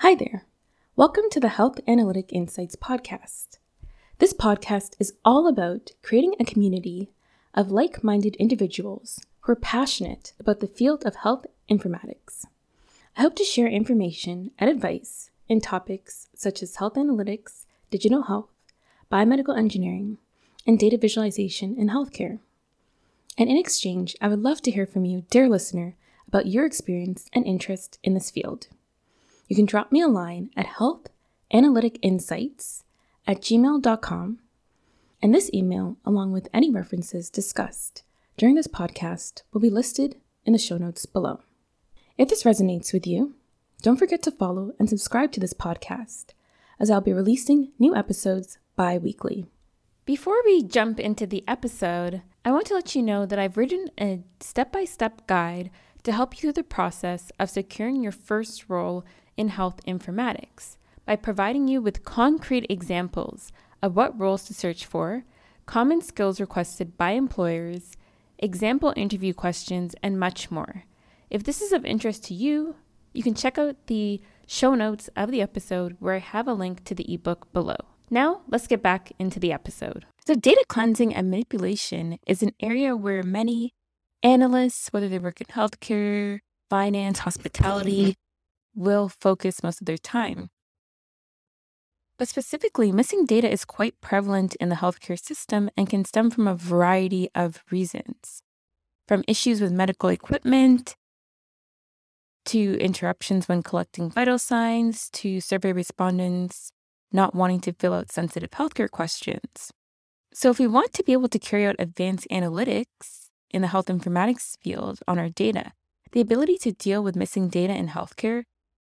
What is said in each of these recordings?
Hi there. Welcome to the Health Analytic Insights podcast. This podcast is all about creating a community of like-minded individuals who are passionate about the field of health informatics. I hope to share information and advice in topics such as health analytics, digital health, biomedical engineering, and data visualization in healthcare. And in exchange, I would love to hear from you, dear listener, about your experience and interest in this field. You can drop me a line at healthanalyticinsights@gmail.com, and this email, along with any references discussed during this podcast, will be listed in the show notes below. If this resonates with you, don't forget to follow and subscribe to this podcast, as I'll be releasing new episodes bi-weekly. Before we jump into the episode, I want to let you know that I've written a step-by-step guide to help you through the process of securing your first role in health informatics by providing you with concrete examples of what roles to search for, common skills requested by employers, example interview questions, and much more. If this is of interest to you, you can check out the show notes of the episode where I have a link to the ebook below. Now, let's get back into the episode. So data cleansing and manipulation is an area where many analysts, whether they work in healthcare, finance, hospitality, will focus most of their time. But specifically, missing data is quite prevalent in the healthcare system and can stem from a variety of reasons, from issues with medical equipment, to interruptions when collecting vital signs, to survey respondents not wanting to fill out sensitive healthcare questions. So if we want to be able to carry out advanced analytics in the health informatics field on our data, the ability to deal with missing data in healthcare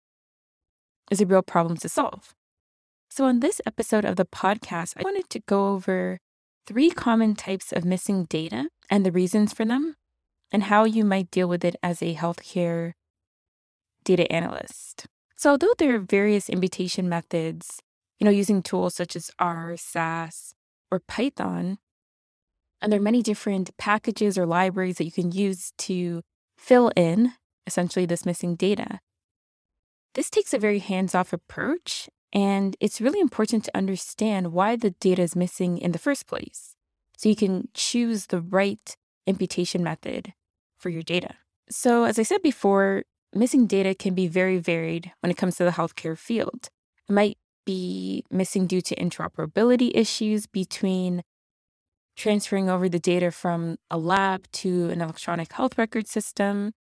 is a real problem to solve. So on this episode of the podcast, I wanted to go over 3 common types of missing data and the reasons for them, and how you might deal with it as a healthcare data analyst. So although there are various imputation methods, using tools such as R, SAS, or Python, and there are many different packages or libraries that you can use to fill in, essentially, this missing data. This takes a very hands-off approach, and it's really important to understand why the data is missing in the first place, so you can choose the right imputation method for your data. So as I said before, missing data can be very varied when it comes to the healthcare field. It might be missing due to interoperability issues between transferring over the data from a lab to an electronic health record system,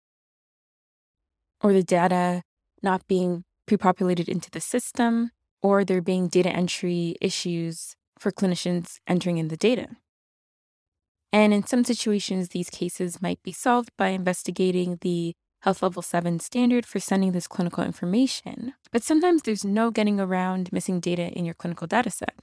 or the data not being pre-populated into the system, or there being data entry issues for clinicians entering in the data. And in some situations, these cases might be solved by investigating the Health Level 7 standard for sending this clinical information. But sometimes there's no getting around missing data in your clinical data set.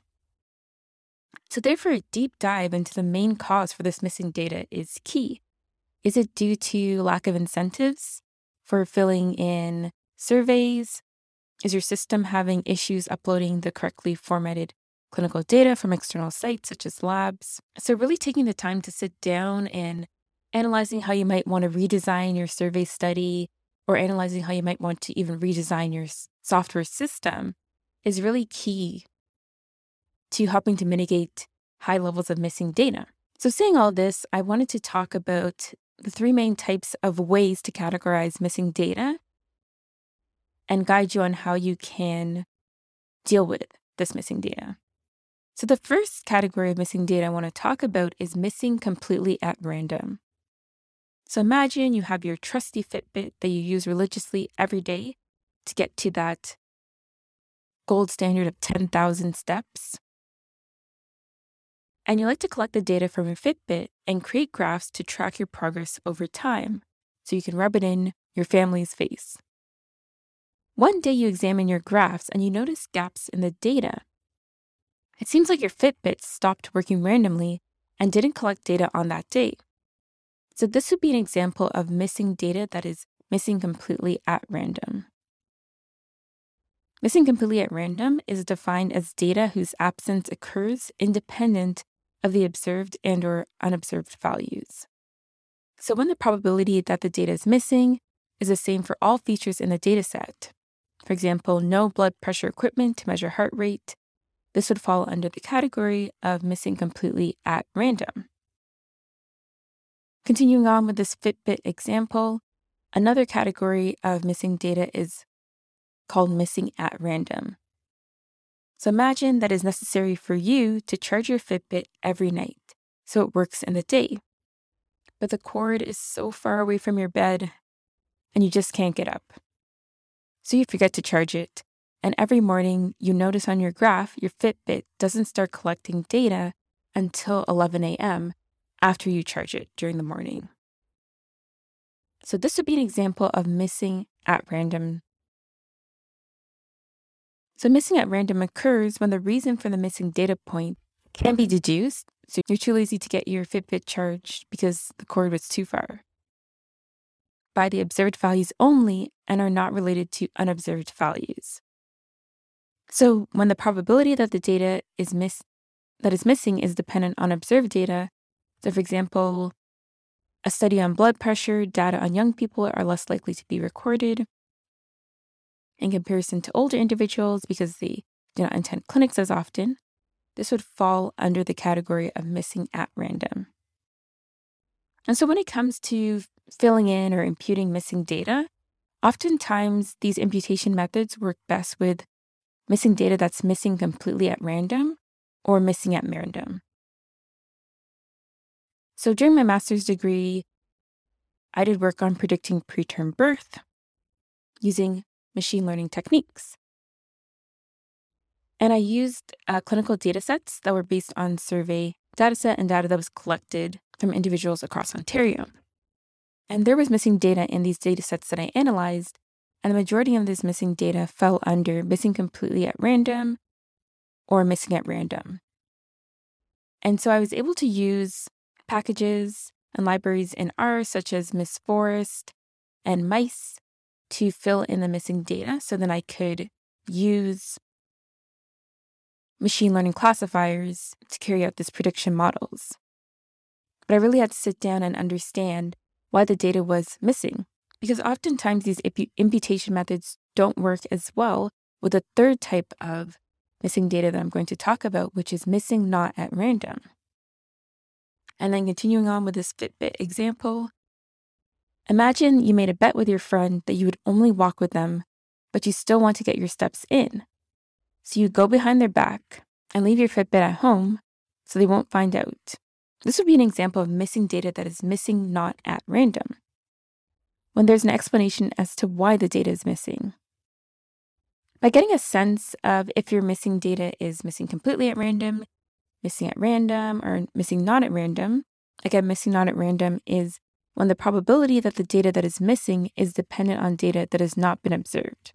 So therefore, a deep dive into the main cause for this missing data is key. Is it due to lack of incentives for filling in surveys? Is your system having issues uploading the correctly formatted clinical data from external sites such as labs? So really taking the time to sit down and analyzing how you might want to redesign your survey study, or analyzing how you might want to even redesign your software system, is really key to helping to mitigate high levels of missing data. So saying all this, I wanted to talk about the 3 main types of ways to categorize missing data and guide you on how you can deal with this missing data. So the first category of missing data I want to talk about is missing completely at random. So imagine you have your trusty Fitbit that you use religiously every day to get to that gold standard of 10,000 steps. And you like to collect the data from your Fitbit and create graphs to track your progress over time, so you can rub it in your family's face. One day you examine your graphs and you notice gaps in the data. It seems like your Fitbit stopped working randomly and didn't collect data on that day. So this would be an example of missing data that is missing completely at random. Missing completely at random is defined as data whose absence occurs independent of the observed and or unobserved values. So when the probability that the data is missing is the same for all features in the dataset, For example, no blood pressure equipment to measure heart rate. This would fall under the category of missing completely at random. Continuing on with this Fitbit example, another category of missing data is called missing at random. So imagine that it's necessary for you to charge your Fitbit every night so it works in the day. But the cord is so far away from your bed and you just can't get up. So you forget to charge it. And every morning you notice on your graph, your Fitbit doesn't start collecting data until 11 a.m. after you charge it during the morning. So this would be an example of missing at random. So missing at random occurs when the reason for the missing data point can be deduced. So you're too lazy to get your Fitbit charged because the cord was too far, by the observed values only and are not related to unobserved values. So when the probability that the data is missing is dependent on observed data, so for example, a study on blood pressure, data on young people are less likely to be recorded in comparison to older individuals because they do not attend clinics as often. This would fall under the category of missing at random. And so when it comes to filling in or imputing missing data, oftentimes these imputation methods work best with missing data that's missing completely at random or missing at random. So during my master's degree, I did work on predicting preterm birth using machine learning techniques. And I used clinical data sets that were based on survey dataset and data that was collected from individuals across Ontario. And there was missing data in these data sets that I analyzed, and the majority of this missing data fell under missing completely at random or missing at random. And so I was able to use packages and libraries in R, such as Miss Forest and Mice, to fill in the missing data. So then I could use machine learning classifiers to carry out these prediction models. But I really had to sit down and understand why the data was missing, because oftentimes these imputation methods don't work as well with a third type of missing data that I'm going to talk about, which is missing not at random. And then continuing on with this Fitbit example, imagine you made a bet with your friend that you would only walk with them, but you still want to get your steps in. So you go behind their back and leave your Fitbit at home so they won't find out. This would be an example of missing data that is missing not at random, when there's an explanation as to why the data is missing. By getting a sense of if your missing data is missing completely at random, or missing not at random, again, missing not at random is when the probability that the data that is missing is dependent on data that has not been observed.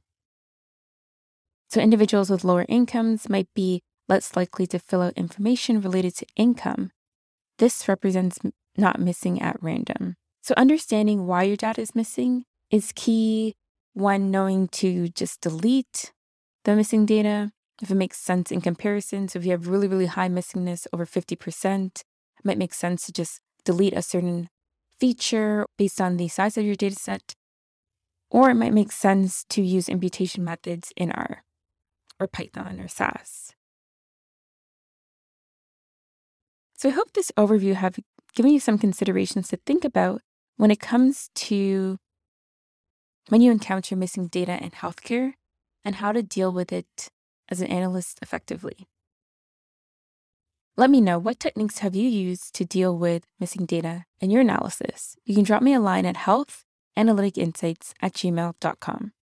So individuals with lower incomes might be less likely to fill out information related to income. This represents not missing at random. So understanding why your data is missing is key. One, knowing to just delete the missing data if it makes sense in comparison. So if you have really, really high missingness, over 50%, it might make sense to just delete a certain feature based on the size of your data set. Or it might make sense to use imputation methods in R or Python or SAS. So I hope this overview have given you some considerations to think about when it comes to when you encounter missing data in healthcare and how to deal with it as an analyst effectively. Let me know, what techniques have you used to deal with missing data in your analysis? You can drop me a line at healthanalyticinsights@gmail.com.